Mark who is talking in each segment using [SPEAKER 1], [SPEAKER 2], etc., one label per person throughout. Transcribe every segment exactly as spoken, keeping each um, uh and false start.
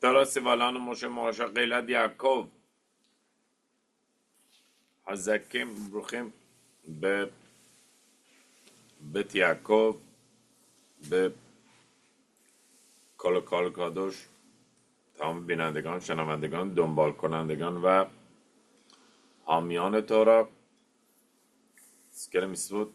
[SPEAKER 1] دراستی والان مشه ماشا قیلت یعقوب حزکیم بروخیم به بیت یعقوب به کال کال کادوش تمام بینندگان شنوندگان دنبال کنندگان و حامیان تورا سکر میسود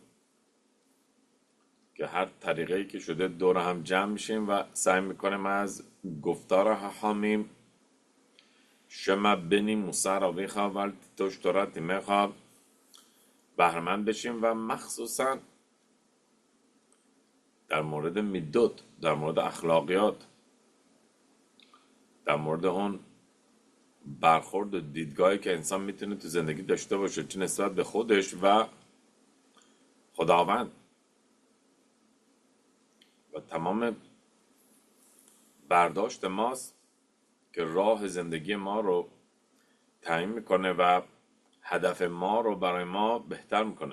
[SPEAKER 1] که هر طریقه‌ای که شده دور هم جمع میشیم و سعی میکنیم از گفتار حامیم شما بنی موسی را بخواه و توشتورات میخواه بهرمند بشیم و مخصوصا در مورد میدود، در مورد اخلاقیات، در مورد اون برخورد و دیدگاهی که انسان میتونه تو زندگی داشته باشه، چه نسبت به خودش و خداوند و تمام برداشت ماست که راه زندگی ما رو تعیین میکنه و هدف ما رو برای ما بهتر میکنه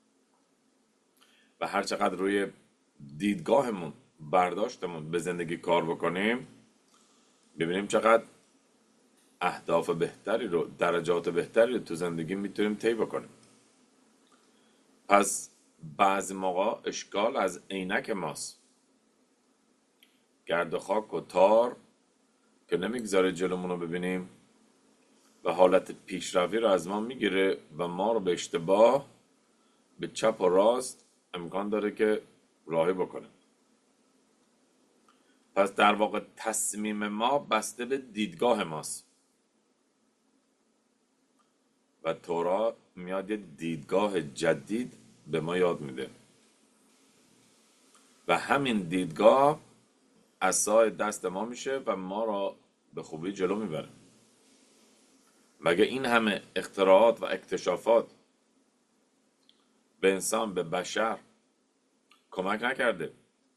[SPEAKER 1] و هر چقدر روی دیدگاهمون برداشتمون به زندگی کار بکنیم ببینیم چقدر اهداف بهتری رو درجات بهتری رو تو زندگی میتونیم طی بکنیم. پس بعضی موقع اشکال از عینک ماست، گرد و خاک و تار که نمیگذاره جلومون رو ببینیم و حالت پیشروی رو از ما میگیره و ما رو به اشتباه به چپ و راست امکان داره که راهی بکنه. پس در واقع تصمیم ما بسته به دیدگاه ماست و تورا میاد یه دیدگاه جدید به ما یاد میده و همین دیدگاه عصای دست ما میشه و ما را به خوبی جلو میبره. مگه این همه اختراعات و اکتشافات به انسان، به بشر کمک نکرده؟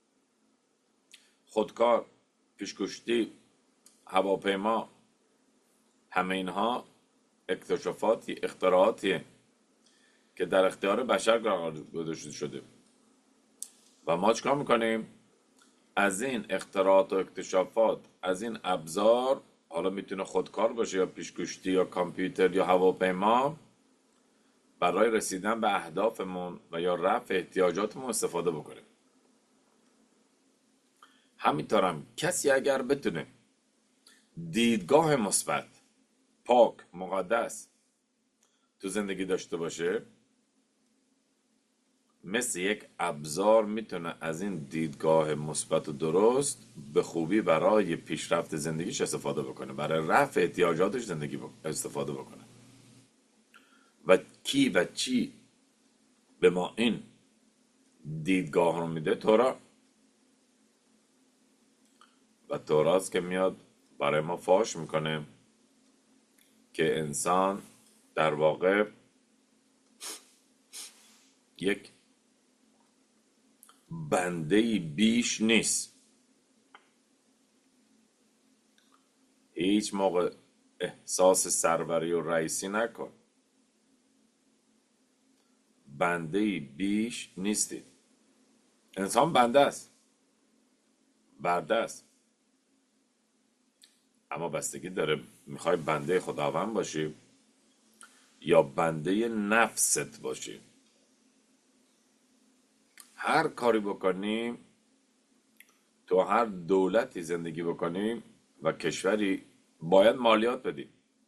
[SPEAKER 1] خودکار، پیشکشتی، هواپیما، همه اینها اکتشافاتی، اختراعاتی که در اختیار بشر قرار گذاشته شده و ما چیکار میکنیم؟ از این اختراعات و اکتشافات، از این ابزار، حالا میتونه خودکار باشه یا پیشکشتی یا کامپیوتر یا هواپیما، برای رسیدن به اهدافمون و یا رفع احتیاجاتمون استفاده بکنیم. همینطورم کسی اگر بتونه دیدگاه مثبت، پاک، مقدس تو زندگی داشته باشه، مثل یک ابزار میتونه از این دیدگاه مثبت و درست به خوبی برای پیشرفت زندگیش استفاده بکنه، برای رفع احتیاجاتش زندگی استفاده بکنه. و کی و چی به ما این دیدگاه رو میده؟ تورا. و توراست که میاد برای ما فاش میکنه که انسان در واقع یک بندهی بیش نیست. هیچ موقع احساس سروری و رئیسی نکن. بندهی بیش نیستی. انسان بنده است، برده است، اما بستگی داره میخوای بنده خداوند باشی یا بنده نفست باشی. هر کاری بکنیم، تو هر دولتی زندگی بکنیم و کشوری، باید مالیات بدیم.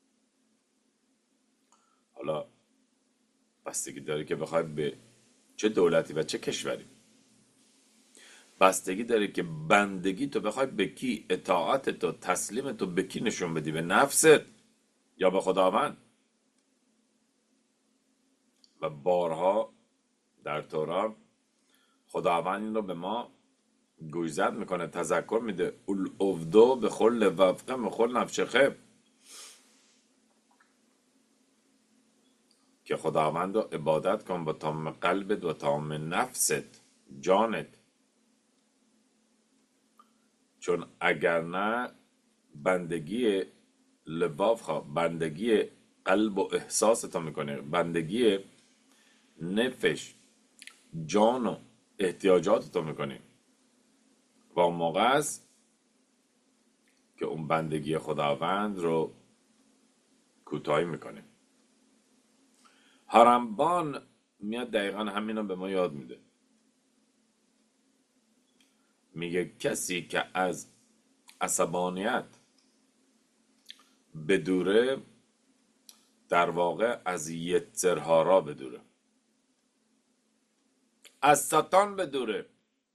[SPEAKER 1] حالا بستگی داره که بخوای به چه دولتی و چه کشوری. بستگی داره که بندگی تو بخوای به کی، اطاعت تو، تسلیم تو به کی نشون بدی، به نفست یا به خداوند. و بارها در تورا خداوند این رو به ما گوشزد میکنه، تذکر میده. اول افدو به خل وفقه مخل نفشخه، که خداوند رو عبادت کن با تمام قلبت و تمام نفست، جانت. چون اگر نه بندگی لباف خواه، بندگی قلب و احساس تا میکنه، بندگی نفش، جان و احتیاجات تا میکنی و اون موقع است که اون بندگی خداوند رو کوتاهی میکنیم. هارمبان میاد دقیقا همین رو به ما یاد میده. میگه کسی که از عصبانیت بدوره در واقع از یترهارا بدوره، از ساتان بدوره.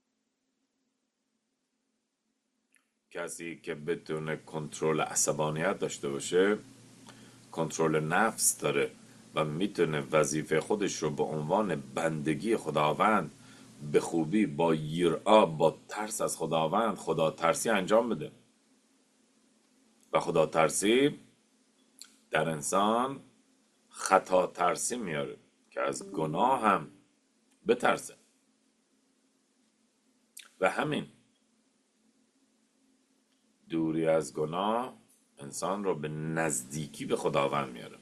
[SPEAKER 1] کسی که بتونه کنترل عصبانیت داشته باشه، کنترل نفس داره و میتونه وظیفه خودش رو به عنوان بندگی خداوند به خوبی با یرا، با ترس از خداوند، خدا ترسی انجام بده. و خدا ترسی در انسان خطا ترسی میاره که از گناه هم بترسه. و همین دوری از گناه انسان رو به نزدیکی به خداوند میاره.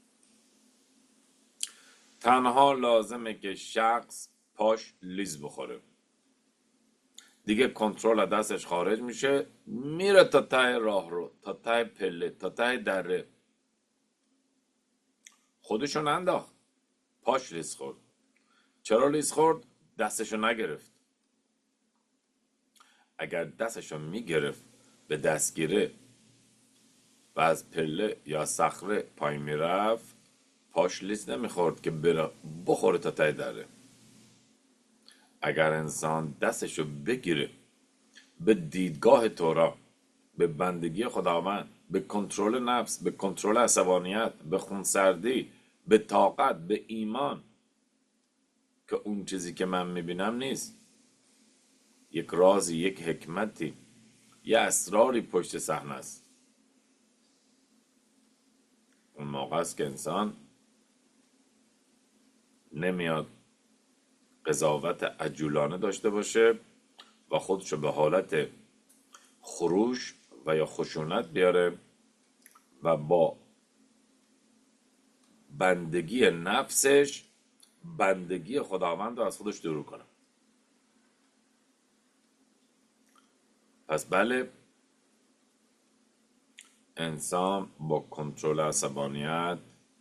[SPEAKER 1] تنها لازمه که شخص پاش لیز بخوره، دیگه کنترل از دستش خارج میشه، میره تا ته راه رو، تا ته پله، تا ته دره. خودشو ننداخت، پاش لیز خورد. چرا لیز خورد؟ دستشو نگرفت. اگر دستشو میگرفت به دستگیره و از پله یا صخره پایین میرفت، پاش لیز نمیخورد که بره بخوره تا ته دره. اگر انسان دستشو بگیره به دیدگاه تورا، به بندگی خداوند، به کنترل نفس، به کنترل عصبانیت، به خونسردی، به طاقت، به ایمان که اون چیزی که من میبینم نیست، یک رازی، یک حکمتی، یه اسراری پشت صحنه است. اون موقع است که انسان نمیاد قضاوت عجولانه داشته باشه و خودشو به حالت خروش و یا خشونت بیاره و با بندگی نفسش بندگی خداوند رو از خودش دور کنه. پس بله، انسان با کنترل عصبانیت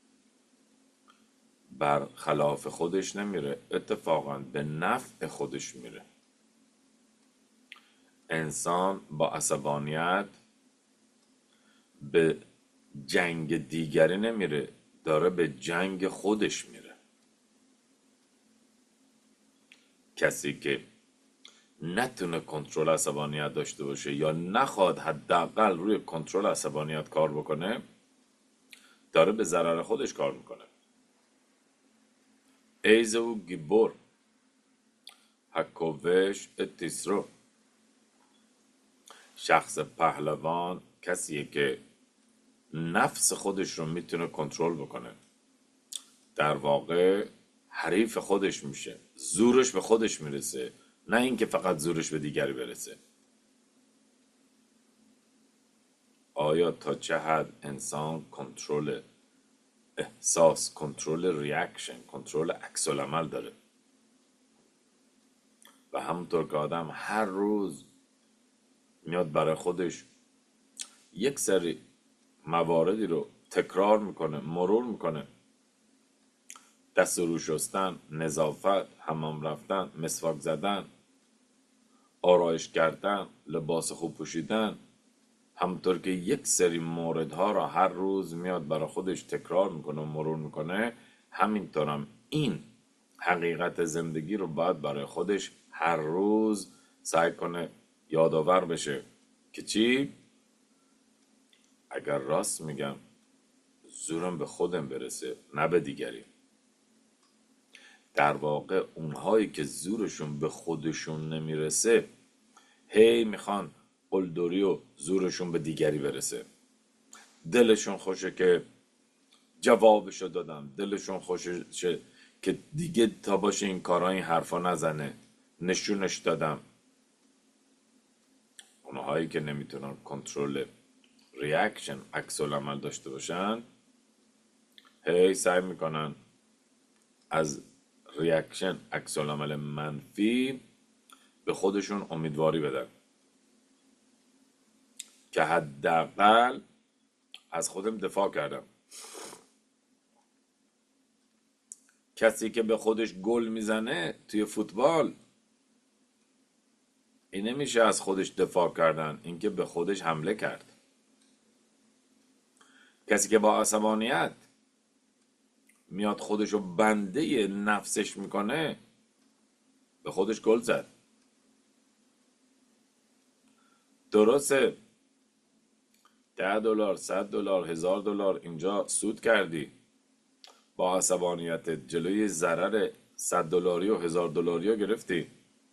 [SPEAKER 1] بر خلاف خودش نمیره، اتفاقا به نفع خودش میره. انسان با عصبانیت به جنگ دیگری نمیره، داره به جنگ خودش میره. کسی که نتونه کنترل عصبانیت داشته باشه یا نخواد حداقل روی کنترل عصبانیت کار بکنه، داره به ضرر خودش کار میکنه. ایزو گیبور حکوش اتیسرو، شخص پهلوان کسیه که نفس خودش رو میتونه کنترل بکنه، در واقع حریف خودش میشه، زورش به خودش میرسه، نه اینکه فقط زورش به دیگری برسه. آیا تا چه حد انسان کنترل احساس، کنترل ریاکشن، کنترل عکس العمل داره؟ و همونطور که آدم هر روز میاد برای خودش یک سری مواردی رو تکرار میکنه، مرور میکنه، دست و رو شستن، نظافت، حمام رفتن، مسواک زدن، آرایش کردن، لباس خوب پوشیدن، همونطور که یک سری موردها را هر روز میاد برای خودش تکرار میکنه و مرور میکنه، همینطورم این حقیقت زندگی رو باید برای خودش هر روز سعی کنه یادآور بشه که چی؟ اگر راست میگم زورم به خودم برسه، نه به دیگری. در واقع اونهایی که زورشون به خودشون نمیرسه هی میخوان قلدری و زورشون به دیگری برسه. دلشون خوشه که جوابشو دادم، دلشون خوشه که دیگه تا باشه این کارا این حرفا نزنه، نشونش دادم. اونهایی که نمیتونن کنترل ریاکشن، عکس العمل داشته باشن، هی سعی میکنن از ریاکشن، عکس العمل منفی به خودشون امیدواری بدن. که حداقل از خودم دفاع کردم. کسی که به خودش گل میزنه توی فوتبال، این نمیشه از خودش دفاع کردن، اینکه به خودش حمله کرد. کسی که با عصبانیت میاد خودشو بنده نفسش میکنه، به خودش گل زد. درسته ده دلار، صد دلار، هزار دلار اینجا سود کردی، با عصبانیت جلوی ضرر صد دلاری و هزار دلاری رو گرفتی،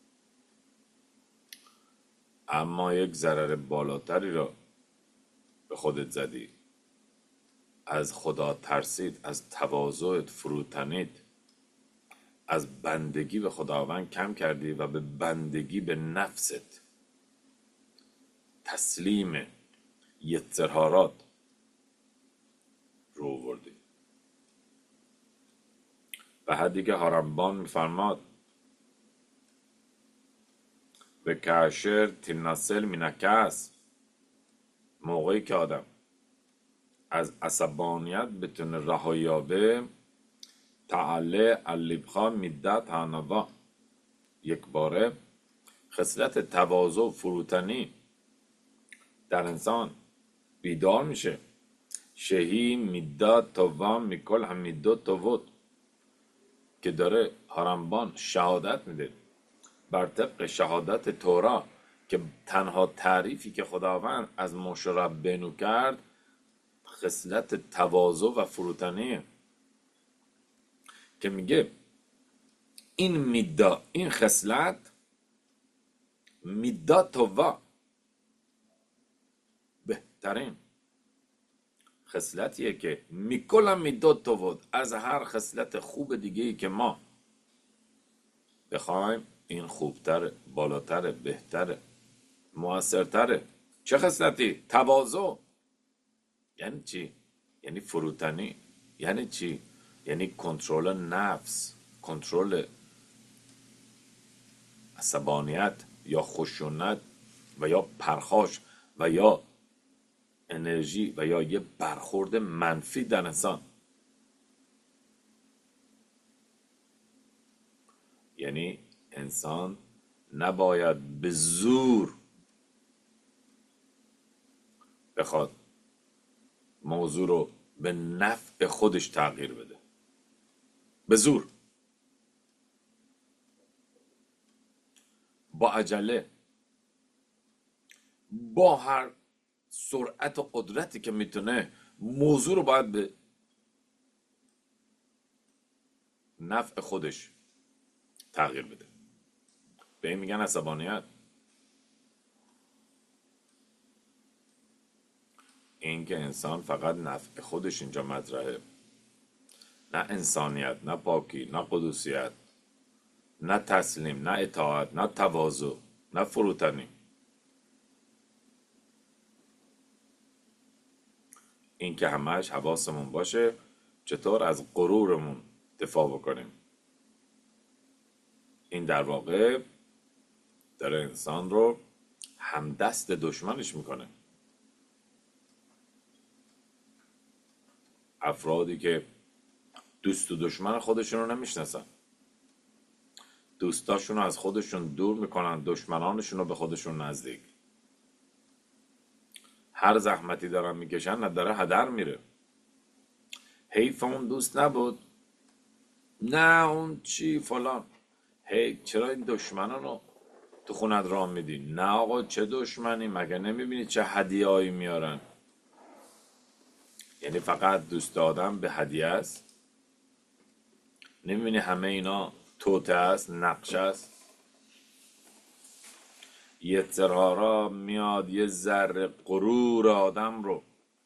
[SPEAKER 1] اما یک ضرر بالاتری را به خودت زدی. از خدا ترسید، از تواضعت فروتنید، از بندگی به خداوند کم کردی و به بندگی به نفست، تسلیم یترهارات رو آوردی. و حدی که هارمبان میفرماد به کاشر تیناسل مینکس، موقعی که آدم از عصبانیت بتونه رهایی یابه، تعاله اللیبخا میدت هانوا، یک باره خصلت تواضع و فروتنی در انسان بیدار میشه. شهی میدت توام میکل همیدت توود، که داره هارمبان شهادت میده بر طبق شهادت تورا که تنها تعریفی که خداوند از موشه ربینو کرد خصلت تواضع و فروتنیه، که میگه این میدا، این خصلت میدا تووا، بهترین خصلتیه که میکلم میدا توود، از هر خصلت خوب دیگه ای که ما بخوایم این خوبتره، بالاتره، بهتره، موثرتره. چه خصلتی؟ تواضع. یعنی چی؟ یعنی فروتنی. یعنی چی؟ یعنی کنترل نفس، کنترل عصبانیت یا خشونت و یا پرخاش و یا انرژی و یا یه برخورد منفی در انسان. یعنی انسان نباید به زور بخواد موضوع رو به نفع خودش تغییر بده، به زور، با عجله، با هر سرعت و قدرتی که میتونه موضوع رو باید به نفع خودش تغییر بده. به این میگن عصبانیت. این که انسان فقط نفع خودش اینجا مطرحه، نه انسانیت، نه پاکی، نه قدوسیت، نه تسلیم، نه اطاعت، نه تواضع، نه فروتنی. این که همش حواسمون باشه چطور از غرورمون دفاع بکنیم. این در واقع داره انسان رو همدست دشمنش میکنه. افرادی که دوست و دشمن خودشون رو نمیشناسن، دوستاشون رو از خودشون دور میکنن، دشمنانشون رو به خودشون نزدیک. هر زحمتی دارن میکشن نداره هدر میره. حیف اون دوست نبود، نه اون چی فلان، هی چرا این دشمنان رو تو خونت راه میدی؟ نه آقا چه دشمنی، مگه نمیبینی چه هدیه هایی میارن؟ یعنی فقط دوست آدم به هدیه است؟ نمیبینی همه اینا توته است، نقشه است؟ یترهارا میاد یه ذره غرور آدم رو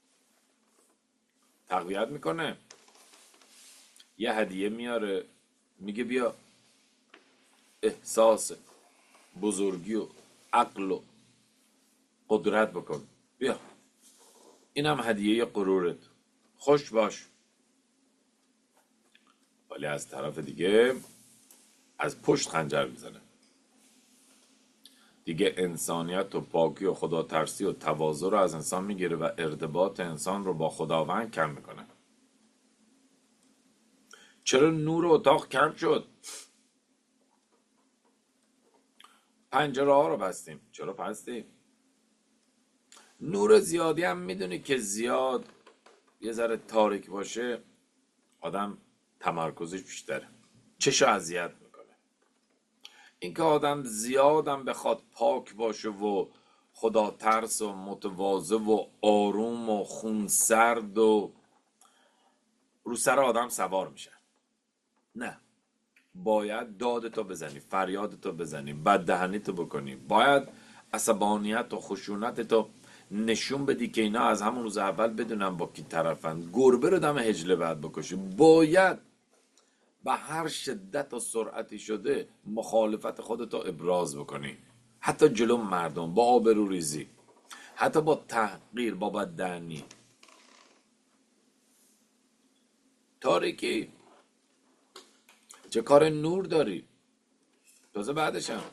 [SPEAKER 1] تقویت میکنه، یه هدیه میاره، میگه بیا احساس بزرگی و عقل و قدرت بکن، بیا اینم هدیه غرورت، خوش باش. ولی از طرف دیگه از پشت خنجر میزنه. دیگه انسانیت و پاکی و خدا ترسی و تواضع رو از انسان میگیره و ارتباط انسان رو با خداوند کم میکنه. چرا نور اتاق کم شد؟ پنجره ها رو بستیم. چرا بستیم؟ نور زیادی هم میدونی که زیاد یه ذره تاریک باشه آدم تمرکزش بیشتره، چشو اذیت میکنه. اینکه آدم زیادم بخواد پاک باشه و خدا ترس و متواضع و آروم و خونسرد و رو سر آدم سوار میشه. نه، باید دادتو بزنی، فریادتو بزنی، بددهنیتو بکنی، باید عصبانیت و خشونتتو نشون بدی که اینا از همون روز اول بدونن با کی طرفن. گربه رو دم هجله بعد بکشی. باید به هر شدت و سرعتی شده مخالفت خودتو ابراز بکنی، حتی جلو مردم، با آبروریزی، حتی با تحقیر، با بددهنی. تاریکی چه کار نور داری؟ تازه بعدشم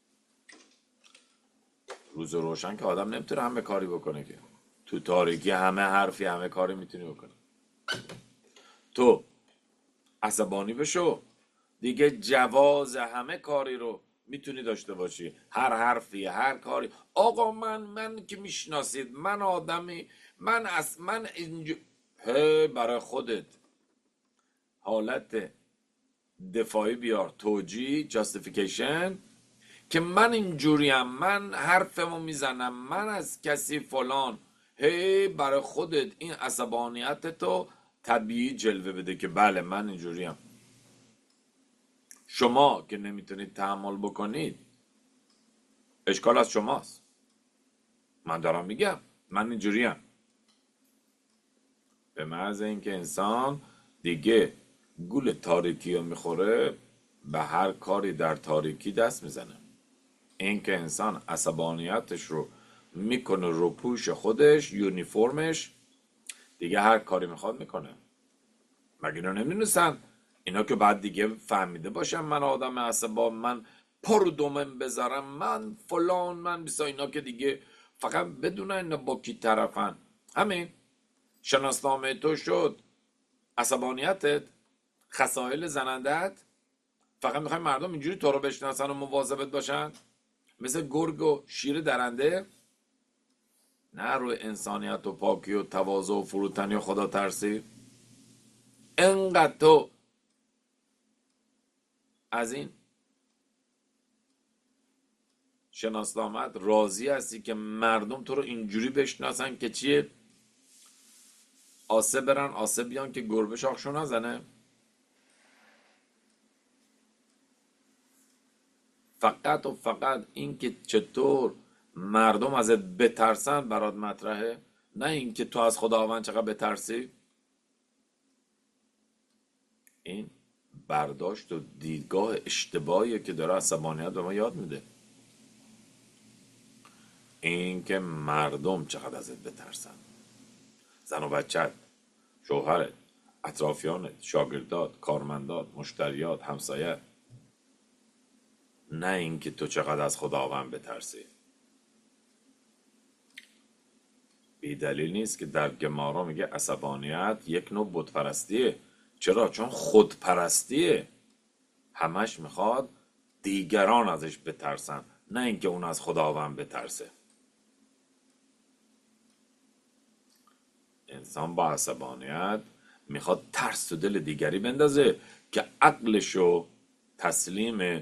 [SPEAKER 1] روز روشن که آدم نمیتونه همه کاری بکنه که. تو تاریکی همه حرفی همه کاری میتونی بکنی. تو عصبانی بشو دیگه جواز همه کاری رو میتونی داشته باشی، هر حرفی هر کاری. آقا من من که میشناسید، من آدمی، من از من اینجا هی برای خودت حالت دفاعی بیار، توجیه، جاستیفیکیشن، که من اینجوریم، من حرفمو میزنم، من از کسی فلان. هی برای خودت این عصبانیت تو طبیعی جلوه بده که بله من اینجوریم. شما که نمیتونید تحمل بکنید اشکال از شماست. من دارم میگم من اینجوریم. به محض اینکه انسان دیگه گول تاریکی رو میخوره به هر کاری در تاریکی دست میزنه. این که انسان عصبانیتش رو میکنه رو پوش خودش، یونیفرمش، دیگه هر کاری میخواد میکنه. مگه اینا نمیدونستن؟ اینا که بعد دیگه فهمیده باشن من آدم عصبا، من پرو دومن بذارم، من فلان، من بیسا، اینا که دیگه فقط بدونن اینا با کی طرفن. همین شناسنامه تو شد عصبانیتت، خصایل زنندت. فقط میخوای مردم اینجوری تو رو بشناسن و مواظبت باشن مثل گرگ و شیر درنده؟ نه روی انسانیت و پاکی و تواضع و فروتنی و خدا ترسی. انقدر تو از این شناسنامت راضی هستی که مردم تو رو اینجوری بشناسن که چیه؟ آسه برن آسه بیان که گربه شاخشو نزنه. فقط و فقط این که چطور مردم ازت بترسن برات مطرحه، نه این که تو از خداوند چقدر بترسی. این برداشت و دیدگاه اشتباهیه که داره عصبانیت به ما یاد میده. این که مردم چقدر ازت بترسن، زن و بچت، شوهرت، اطرافیانت، شاگردات، کارمندات، مشتریات، همسایه. نه این که تو چقدر از خداوند بترسی. بی دلیل نیست که در گمارا میگه عصبانیت یک نوع بتپرستیه. چرا؟ چون خودپرستیه. همش میخواد دیگران ازش بترسن، نه اینکه اون از خداوند بترسه. انسان با عصبانیت میخواد ترس تو دل دیگری بندازه که عقلشو تسلیم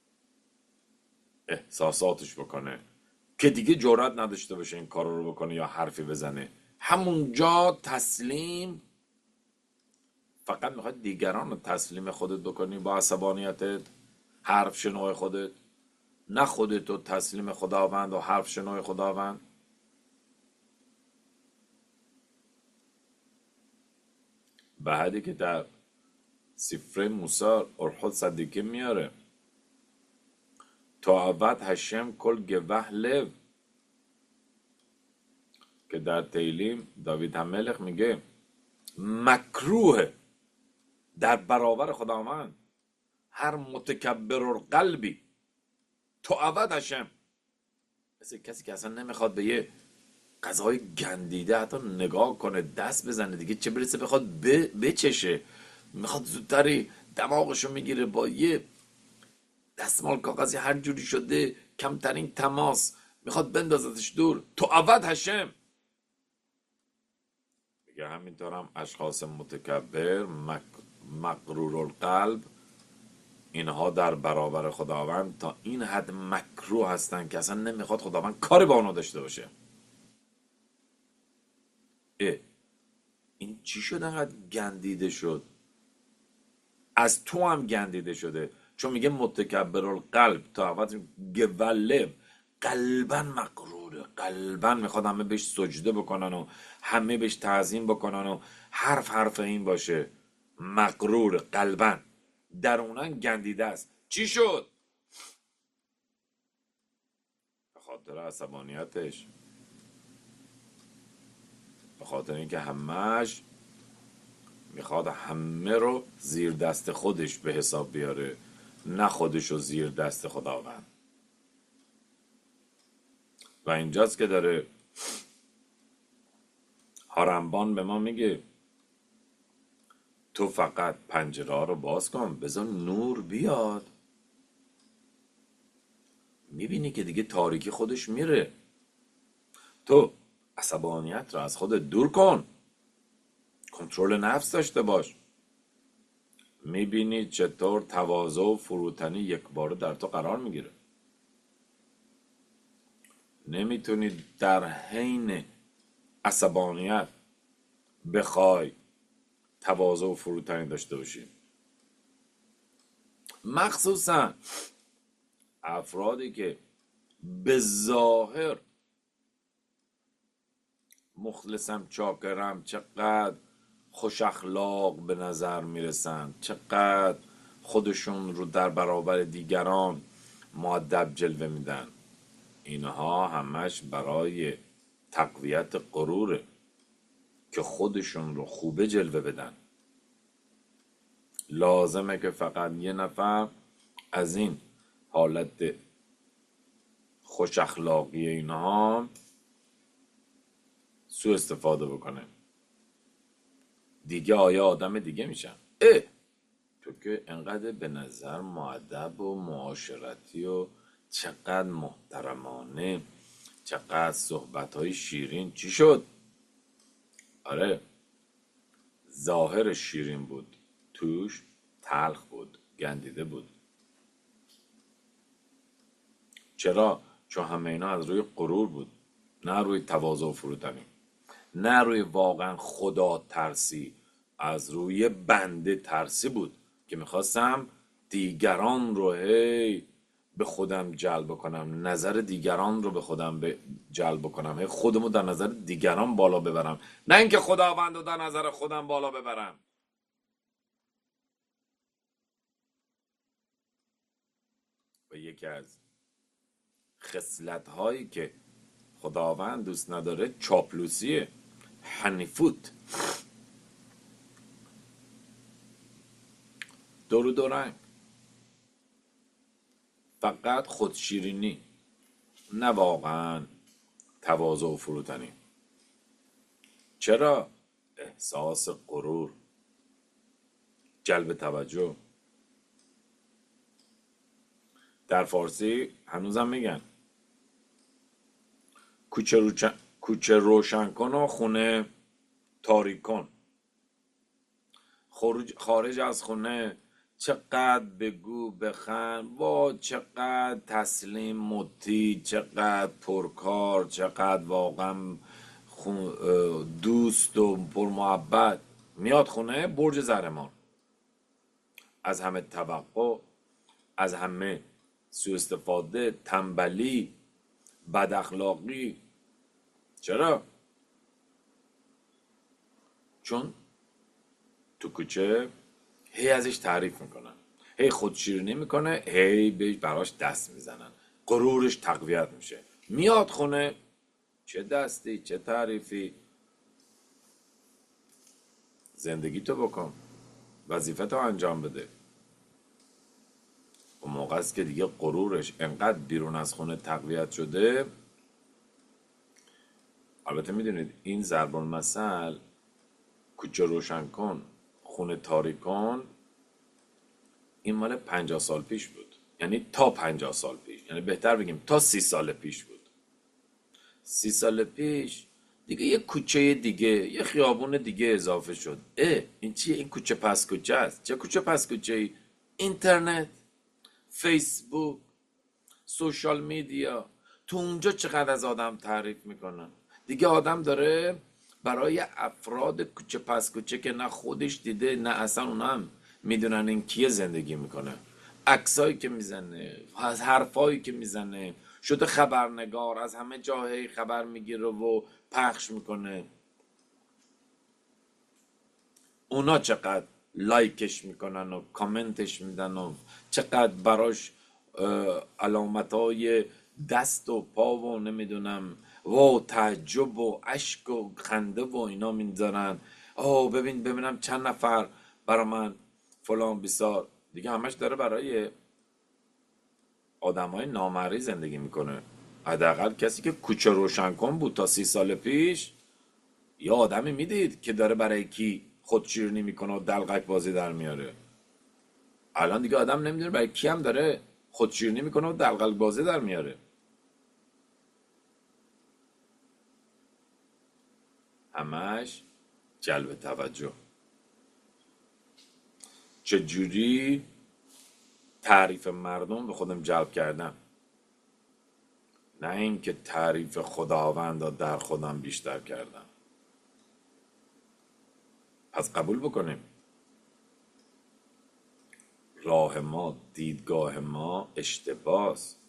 [SPEAKER 1] احساساتش بکنه، که دیگه جرأت نداشته باشه این کارو رو بکنه یا حرفی بزنه. همونجا تسلیم. فقط میخواد دیگران رو تسلیم خودت بکنی با عصبانیتت، حرف شنوی خودت، نه خودتو تسلیم خداوند و حرف شنوی خداوند. بعدی که در سفر موسی ارحل صدیقی میاره تا عبد هشم کل گوه لو، که در تیلیم داوید همملک میگه مکروه در برابر خداوند هر متکبر قلبی تو عبد هشم، مثل کسی که اصلا نمیخواد به یه غذای گندیده حتی نگاه کنه، دست بزنه دیگه، چه برسه بخواد بچشه. میخواد زودتری دماغشو میگیره با یه دستمال کاغذی هر جوری شده، کمترین تماس میخواد بندازتش دور. تو عبد هشم. میگه همینطورم اشخاص متکبر، مک... مقرور القلب، اینها در برابر خداوند تا این حد مکروه هستن که اصلا نمیخواد خداوند کاری با اونها داشته باشه. اه این چی شد انقدر گندیده شد؟ از تو هم گندیده شده، چون میگه متکبر القلب تا وقت گولب، قلبا مقروره، قلبا میخواد همه بهش سجده بکنن و همه بهش تعظیم بکنن و حرف حرف این باشه. مقرور قلبا، درونن گندیده است. چی شد؟ به خاطر عصبانیتش، به خاطر اینکه همش میخواد همه رو زیر دست خودش به حساب بیاره، نه خودش رو زیر دست خداوند. و اینجاست که داره هارنبان به ما میگه تو فقط پنجره ها رو باز کن، بذار نور بیاد. میبینی که دیگه تاریکی خودش میره. تو عصبانیت رو از خودت دور کن، کنترل نفس داشته باش. میبینی چطور تواضع و فروتنی یک باره در تو قرار میگیره. نمیتونی در حین عصبانیت بخوای تواضع و فروتنی داشته باشی. مخصوصا افرادی که به ظاهر مخلصم، چاکرم، چقدر خوش اخلاق به نظر میرسن، چقدر خودشون رو در برابر دیگران مؤدب جلوه میدن، اینها همش برای تقویت غروره که خودشون رو خوبه جلوه بدن. لازمه که فقط یه نفر از این حالت خوش اخلاقی اینها سوء استفاده بکنه، دیگه آیا آدم دیگه میشن. اه تو که انقدر به نظر مؤدب و معاشرتی و چقدر محترمانه، چقدر صحبتهای شیرین، چی شد؟ آره ظاهر شیرین بود، توش تلخ بود، گندیده بود. چرا؟ چون همه اینا از روی غرور بود، نه روی تواضع و فروتنی، نه روی واقعا خدا ترسی، از روی بنده ترسی بود که میخواستم دیگران رو هی به خودم جلب کنم، نظر دیگران رو به خودم به جلب کنم، هی خودمو در نظر دیگران بالا ببرم، نه اینکه خداوند رو در نظر خودم بالا ببرم. و یکی از خصلت هایی که خداوند دوست نداره چاپلوسیه، حنیفوت، دورو دورنگ، فقط خودشیرینی، نه واقعا تواضع و فروتنی. چرا؟ احساس غرور، جلب توجه. در فارسی هنوزم میگن کوچه, روچن... کوچه روشن کن و خونه تاریک کن. خارج... خارج از خونه چقدر بگو بخند، وا چقدر تسلیم مطیع، چقدر پرکار، چقدر واقعا خون... دوست و پرمحبت. میاد خونه برج زهرمار، از همه توقع، از همه سوء استفاده، تنبلی، بد اخلاقی. چرا؟ چون تو کوچه هی ازش تعریف میکنن، هی خودشیرینی میکنه، هی بهش براش دست میزنن، غرورش تقویت میشه. میاد خونه چه دستی چه تعریفی، زندگی تو بکن، وظیفه تو انجام بده. اون موقع است که دیگه غرورش انقدر بیرون از خونه تقویت شده البته میدونید این ضرب المثل کوچه روشن کن خونه تاریک کن این مال پنجاه سال پیش بود، یعنی تا پنجاه سال پیش، یعنی بهتر بگیم تا سی سال پیش بود. سی سال پیش دیگه یه کوچه دیگه، یه خیابون دیگه اضافه شد. اه این چیه؟ این کوچه پس کوچه است. چه کوچه پس کوچه ای؟ اینترنت، فیسبوک، سوشال میدیا. تو اونجا چقدر از آدم تعریف میکنن. دیگه آدم داره برای افراد کوچه پس کوچه که نه خودش دیده نه اصلا اونم میدونن این کیه زندگی میکنه، عکسایی که میزنه، از حرفایی که میزنه، شده خبرنگار، از همه جاهای خبر میگیره و پخش میکنه. اونا چقدر لایکش میکنن و کامنتش میدن و چقدر براش علامت های دست و پا و نمیدونم و تعجب و عشق و خنده و اینا میذارن. آه ببین ببینم چند نفر برا من فلان بیسار. دیگه همش داره برای آدم های نامری زندگی میکنه. حداقل کسی که کوچه روشن کن بود تا سی سال پیش یا آدمی میدید که داره برای کی خودشیرینی میکنه و دلقک بازی در میاره. الان دیگه آدم نمیدونه برای کی هم داره خودشیرینی میکنه و دلقک بازی در میاره. همش جلب توجه. چجوری تعریف مردم به خودم جلب کردم، نه اینکه تعریف خداوند را در خودم بیشتر کردم. پس قبول بکنیم راه ما، دیدگاه ما اشتباس.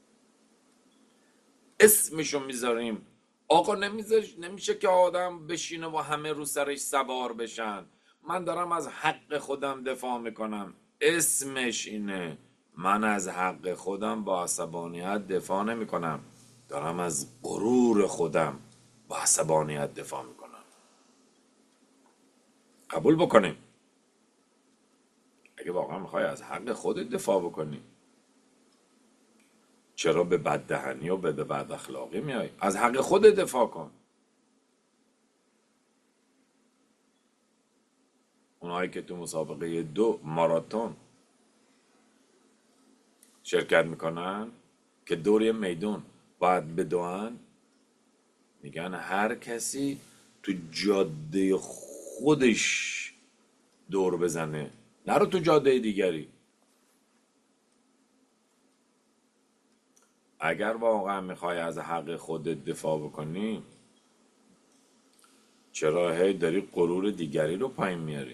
[SPEAKER 1] اسمشو میذاریم. آقا نمیذارش، نمیشه که آدم بشینه و همه رو سرش سوار بشن. من دارم از حق خودم دفاع میکنم، اسمش اینه. من از حق خودم با عصبانیت دفاع نمیکنم، دارم از غرور خودم با عصبانیت دفاع میکنم. قبول بکنیم اگه واقعا میخوای از حق خودت دفاع بکنی، چرا به بددهنی و به بد اخلاقی میای؟ از حق خودت دفاع کن. اونایی که تو مسابقه دو ماراتون شرکت میکنن که دور میدون باید بدوئن، میگن هر کسی تو جاده خودش دور بزنه، نرو تو جاده دیگری. اگر واقعا میخوای از حق خودت دفاع بکنی، چرا هی داری غرور دیگری رو پایین میاری؟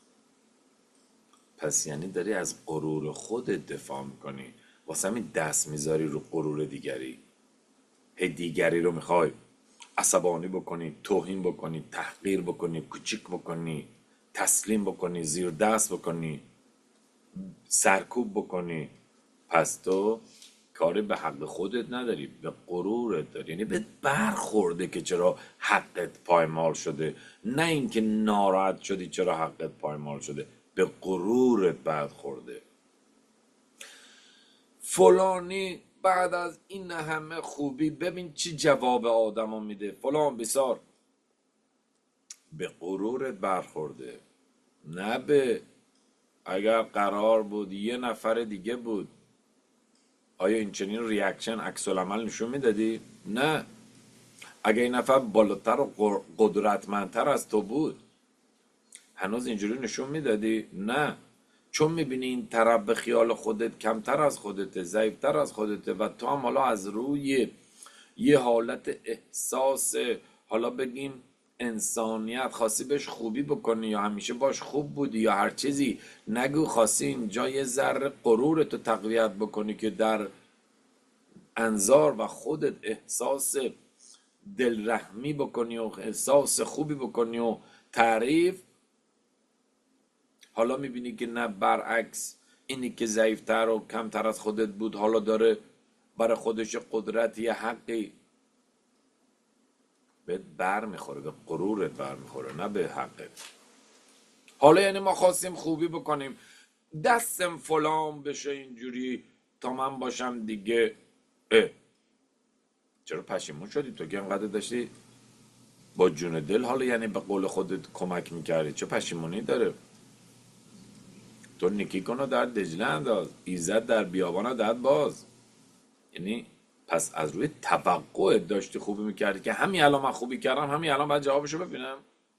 [SPEAKER 1] پس یعنی داری از غرور خودت دفاع میکنی، واسه همین دست میذاری رو غرور دیگری. هی دیگری رو میخوای عصبانی بکنی، توهین بکنی، تحقیر بکنی، کوچیک بکنی، تسلیم بکنی، زیر دست بکنی، سرکوب بکنی. پس تو کاری به حق خودت نداری، به غرورت داری. یعنی به برخورده که چرا حقت پایمال شده، نه اینکه ناراحت شدی چرا حقت پایمال شده، به غرورت برخورده. فلانی بعد از این همه خوبی ببین چی جواب آدمو میده، فلان بسار. به غرورت برخورده، نه به اگر قرار بود یه نفر دیگه بود آیا این چنین ریاکشن عکس العمل نشون میدادی؟ نه. اگه این نفر بالاتر و قدرتمندتر از تو بود هنوز اینجوری نشون میدادی؟ نه. چون میبینی این طرف به خیال خودت کمتر از خودته، ضعیفتر از خودته و تو هم حالا از روی یه حالت احساس حالا بگیم انسانیت خواستی بهش خوبی بکنی یا همیشه باش خوب بودی یا هر چیزی، نگو خواستی اینجا یه ذره غرورتو تقویت بکنی که در انظار و خودت احساس دلرحمی بکنی و احساس خوبی بکنی و تعریف. حالا میبینی که نه، برعکس اینی که ضعیفتر و کمتر از خودت بود حالا داره برای خودش قدرت یه حقی بهت بر میخوره، به غرورت بر میخوره، نه به حقت. حالا یعنی ما خواستیم خوبی بکنیم، دستم فلان بشه اینجوری تا من باشم دیگه. اه چرا پشیمون شدی؟ تو که انقدر داشتی با جون دل، حالا یعنی به قول خودت کمک میکردی، چه پشیمونی داره؟ تو نیکی کن و در دجله انداز، ایزد در بیابان دهد باز. یعنی پس از روی توقع داشتی خوبی میکردی که همین الان من خوبی کردم، همین الان باید جوابشو ببینم،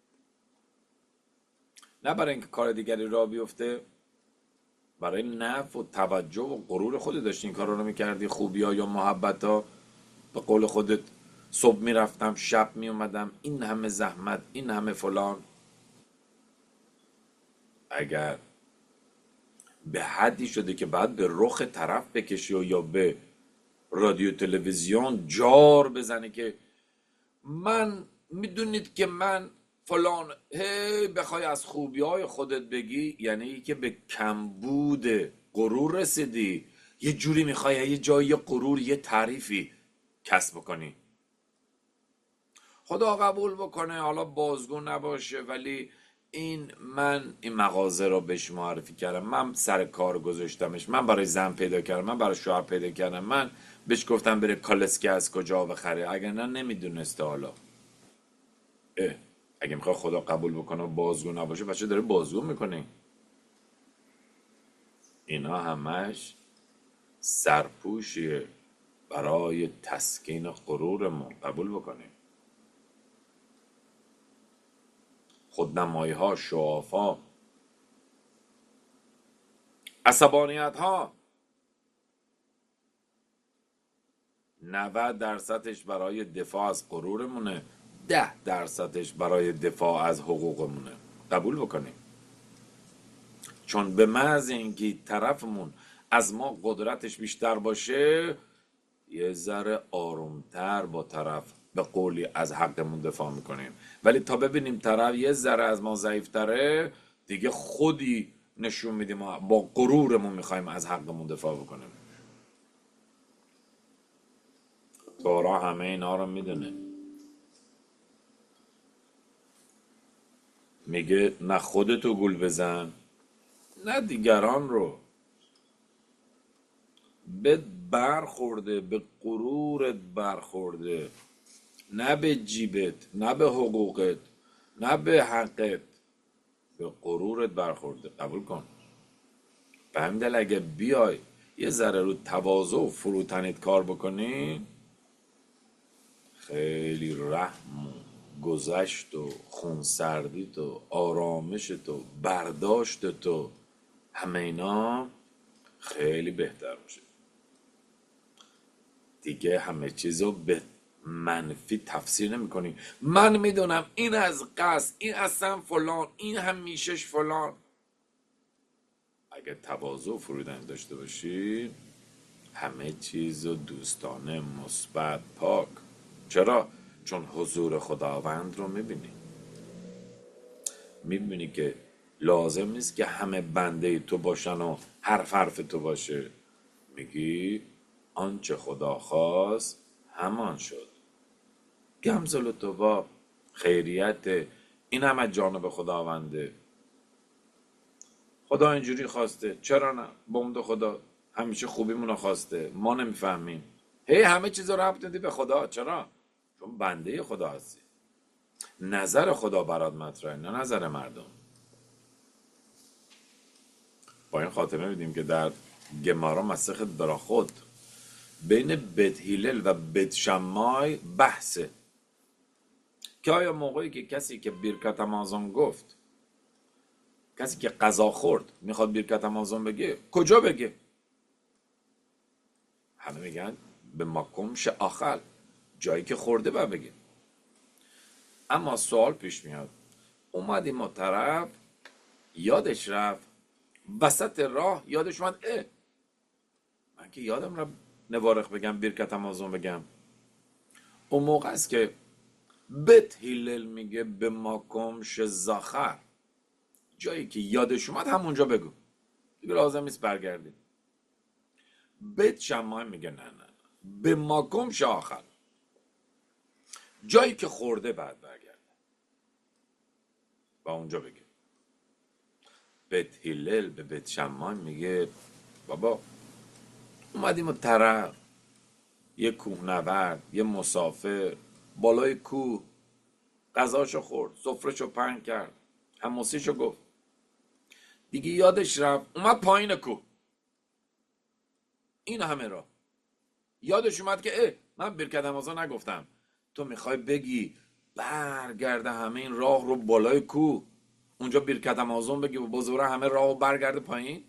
[SPEAKER 1] نه برای اینکه کار دیگری را بیفته. برای نفع و توجه و غرور خودت داشتی این کار رو میکردی. خوبی ها یا محبت ها، به قول خودت صبح میرفتم شب میومدم، این همه زحمت، این همه فلان. اگر به حدی شده که بعد به رخ طرف بکشی و یا به رادیو تلویزیون جار بزنی که من میدونید که من فلان، هی بخوای از خوبی های خودت بگی، یعنی که به کمبود غرور رسیدی. یه جوری میخوای یه جایی غرور، یه تعریفی کسب کنی. خدا قبول بکنه حالا بازگو نباشه، ولی این من این مغازه رو بهش معرفی کردم، من سر کار گذاشتمش، من برای زن پیدا کردم، من برای شوهر پیدا کردم، من بهش گفتم بره کالسکه از کجا بخره، اگر نه نمیدونسته. حالا اه اگه میخوای خدا قبول بکنه و بازگو نباشه، بچه داره بازگو میکنه. اینا همش سرپوشیه برای تسکین غرورمون. قبول بکنیم خودنمایی ها، شعاف ها، عصبانیت ها، نود درصدش برای دفاع از غرورمونه، ده درصدش برای دفاع از حقوقمونه. قبول بکنیم. چون به محض اینکه طرفمون از ما قدرتش بیشتر باشه، یه ذره آرومتر با طرف به قولی از حقمون دفاع میکنیم. ولی تا ببینیم طرف یه ذره از ما ضعیفتره، دیگه خودی نشون میدیم با غرورمون میخوایم از حقمون دفاع بکنیم. تورا همه اینا رو میدونه. میگه نه خودتو گول بزن نه دیگران رو. به برخورده، به غرورت برخورده، نه به جیبت، نه به حقوقت، نه به حقت، به غرورت برخورده. قبول کن. به همین دل اگه بیای یه ذره رو تواضع و فروتنیت کار بکنی، خیلی رحم و گذشت و خونسردیت و آرامشت و برداشتت و همه اینا خیلی بهتر میشه. دیگه همه چیزو به منفی تفسیر نمی کنی. من میدونم این از قصد، این اصلا فلان، این همیشش فلان. اگه تواضع و فرودن داشته باشی، همه چیزو دوستانه، مثبت، پاک. چرا؟ چون حضور خداوند رو میبینی. میبینی که لازم نیست که همه بنده تو باشن و حرف حرف تو باشه. میگی آنچه خدا خواست همان شد. گمزل و توبا، خیریت، این هم از جانب خداونده. خدا اینجوری خواسته، چرا نه؟ بمد خدا همیشه خوبیمونو خواسته، ما نمیفهمیم. هی همه چیز رو ربط ندی به خدا. چرا؟ چون بنده خدا هستی. نظر خدا برات مطرحه، نه نظر مردم. با این خاطره میدیم که در گمارا مسخت براخود بین بیت هیلل و بیت شمای بحثه که آیا موقعی که کسی که بیرکت امازون گفت، کسی که غذا خورد میخواد بیرکت امازون بگه، کجا بگه؟ همه میگن به مکمش آخر، جایی که خورده باید بگه. اما سوال پیش میاد، اومدیم ما طرف یادش رفت، وسط راه یادش اومد اه من که یادم رفت نوارخ بگم، بیرکت امازون بگم. اون موقع است که بیت هیلل میگه به مکمش زاخر، جایی که یادش اومد همونجا بگو، دیگه لازم نیست برگردی. بیت شمای میگه نه نه به مکمش آخر، جایی که خورده بعد برگرده و اونجا بگه. بیت هیلل به بیت شمای میگه بابا اومدیم و طرف یه کوهنورد، یه مسافر بالای کوه غذاشو خورد، سفرهشو پهن کرد، حماسیشو گفت، دیگه یادش رفت، اومد پایین کوه. این همه را یادش اومد که اه من برکت امازا نگفتم. تو میخوای بگی برگرده همه این راه رو بالای کوه، اونجا برکت امازون بگی و بزرگ همه راه رو برگرده پایین؟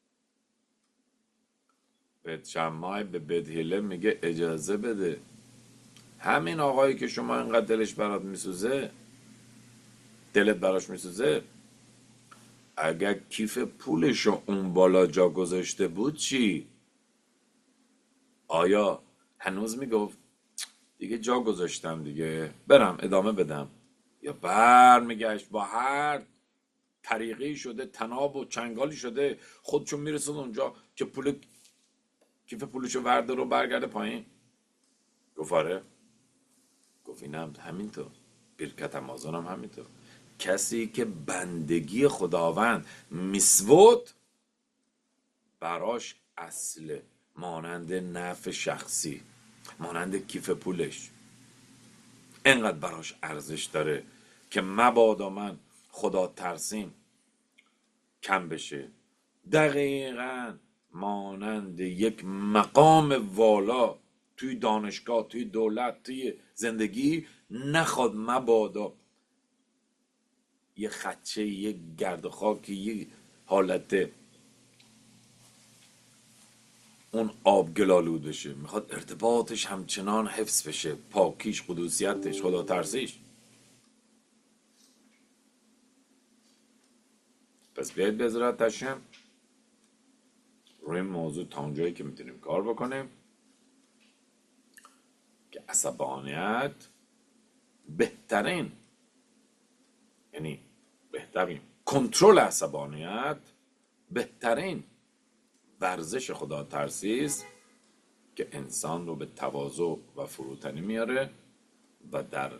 [SPEAKER 1] بت شمای به بدهیله میگه اجازه بده، همین آقایی که شما اینقدر دلش برات میسوزه، دلت براش میسوزه، اگر کیف پولشو اون بالا جا گذاشته بود چی؟ آیا هنوز میگفت دیگه جا گذاشتم دیگه برم ادامه بدم، یا بر میگشت با هر طریقی شده تناب و چنگالی شده خودشون میرسون اونجا که پول کیف پولشو ورده رو برگرده پایین؟ گفت آره. گفت اینم همینطور، برکت امازون هم همینطور. کسی که بندگی خداوند میسود براش اصل، مانند نفع شخصی، مانند کیف پولش، انقدر براش ارزش داره که مبادا من خدا ترسیم کم بشه. دقیقاً مانند یک مقام والا توی دانشگاه، توی دولت، توی زندگی، نخواد مبادا یه خدچه، یه گرد و خاکی، یه حالت اون آب گلالود بشه. میخواد ارتباطش همچنان حفظ بشه، پاکیش، قدوسیتش، خدا ترسیش. پس بیایید به عزرت هشم روی این موضوع تا اونجایی که میتونیم کار بکنیم که عصبانیت بهترین، یعنی بهترین کنترل عصبانیت بهترین ورزش خدا ترسی است که انسان رو به تواضع و فروتنی میاره و در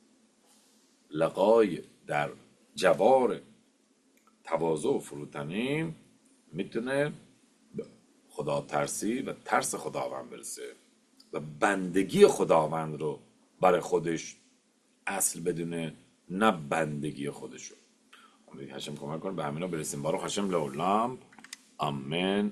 [SPEAKER 1] لقای در جوار تواضع و فروتنی میتونه به خدا ترسی و ترس خداوند برسه و بندگی خداوند رو برای خودش اصل بدونه، نه بندگی خودشو. امیدوارم هشم کمک کنه به همینا برسیم. بارو هشم لولام. آمین.